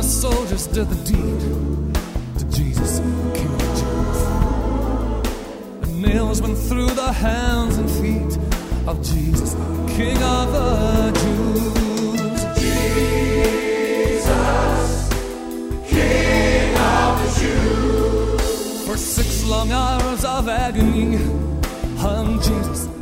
the soldiers did the deed to Jesus, King of the Jews. The nails went through the hands and feet of Jesus, King of the Jews. Jesus, King of the Jews. For 6 long hours of agony hung Jesus,